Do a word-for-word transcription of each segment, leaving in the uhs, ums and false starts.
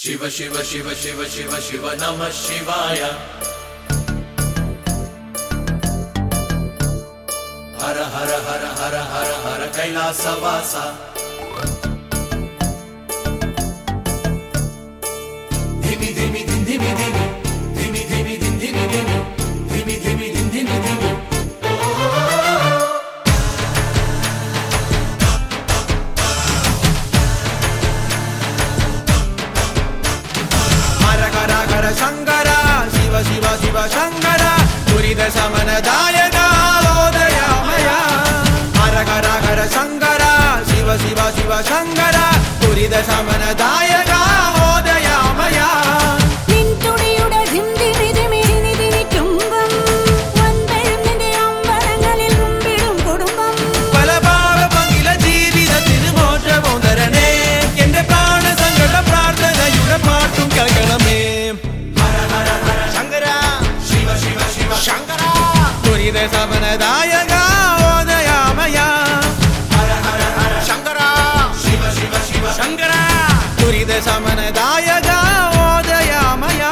Shiva Shiva Shiva Shiva Shiva Shiva Namah Shivaya. Hara Hara Hara Hara Hara Hara Kailasa Vasa. Dhimi dhimi dhin dhimi dhimi dhimi dhimi dhin dhimi dhimi dhimi dhimi dhin dhimi dhimi. Shankara, Shiva Shiva Shiva Shankara, Durida Samana Dayaka, Odayamaya. Hara Hara Hara Shankara, Shiva Shiva Shiva Shankara, Durida Samana Dayaka, Odayamaya. Nintudiyude dhimdimi dhimi dhini dhini kumbam, vandarum ninte ambarangalil kumbidum kudumbam. Palapava pangila jeevithathil mojamum tharane, ente prana sangala prarthanayude paattum kelkaname. Shankara, Durida Samana Dayaka, Odayamaya. Hara Hara Hara Shankara, Shiva Shiva Shiva Shankara, Durida Samana Dayaka, Odayamaya.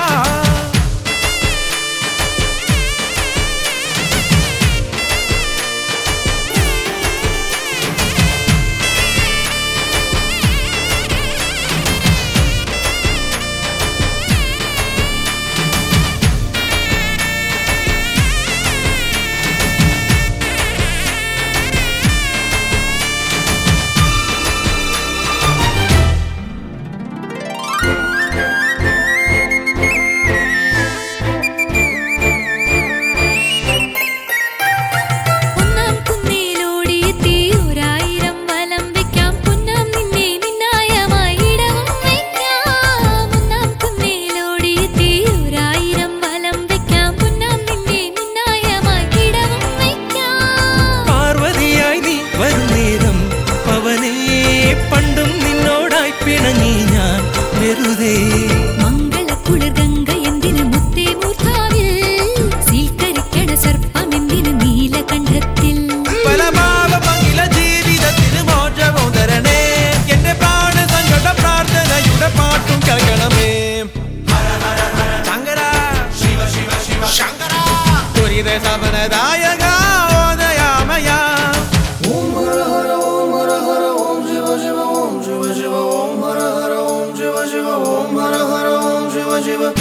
Durida Samana Dayaka, Odayamaya. Om Hara Hara Om Hara Hara Om Shiva Shiva Om Shiva Shiva Om Hara Hara Om Shiva Shiva Om Hara Hara Om Shiva Shiva.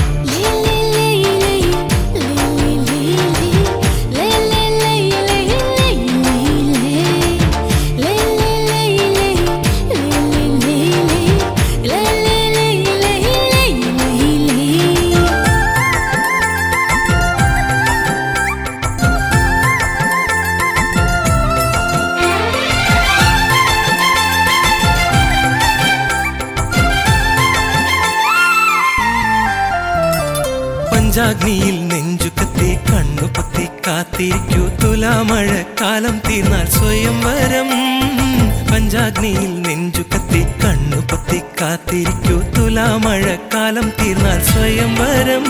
പഞ്ചാഗ്നിയിൽ നെഞ്ചുകത്തി കണ്ണുപൊത്തി കാത്തിരിക്കൂ തുലാമഴക്കാലം തീർന്നാൽ സ്വയംവരം. പഞ്ചാഗ്നിയിൽ നെഞ്ചുകത്തി കണ്ണുപൊത്തി കാത്തിരിക്കൂ തുലാമഴക്കാലം തീർന്നാൽ സ്വയംവരം.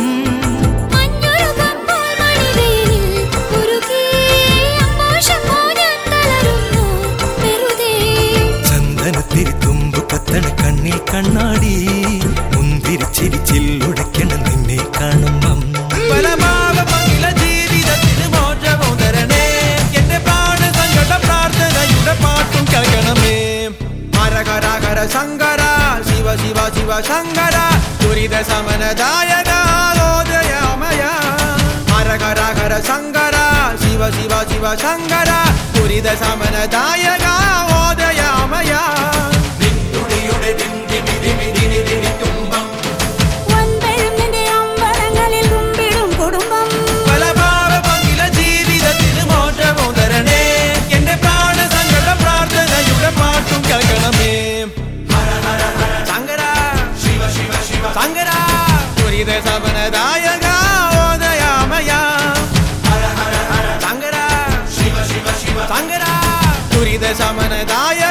ചന്ദനത്തിരി തുമ്പു കത്തണ കണ്ണിൽ കണ്ണാടി മുന്തിരിച്ചിരിച്ചില്ലുടയ്ക്കണം നിന്നെ കാണുമ്പം. പലഭാവ പങ്കില ജീവിതത്തിന് മോചമോ തരണേ, എന്റെ പ്രാണ സങ്കട പ്രാർത്ഥനയുടെ പാട്ടും കേൾക്കണമേ. ഹര ഹര ഹര ശങ്കര, ശിവ ശിവ ശിവ ശങ്കര, ദുരിത സമന ദായക, ഓദയമയ. ഹര ഹര ഹര ശങ്കര, ശിവ ശിവ ശിവ ശങ്കര, ദുരിത സമന ദായക, ഓദയമയ. നിന്നുടിയുടെ ദിം ദിമി ദിമി ദിനി ദിനി തുമ്പം. Vandarum ninte ambarangalil kumbidum kudumbam. പലഭാവ പങ്കില ജീവിതത്തിന് മോചമോ തരണേ, എന്റെ പ്രാണ സങ്കട പ്രാർത്ഥനയുടെ പാട്ടും കേൾക്കണമേ. Hara Hara Hara Shankara, Shiva Shiva Shiva Shankara, ദുരിത സമന ദായക, ഓദയമയ. Hara Hara Hara Shankara, Shiva Shiva Shiva Shankara, ദുരിത സമന ദായക.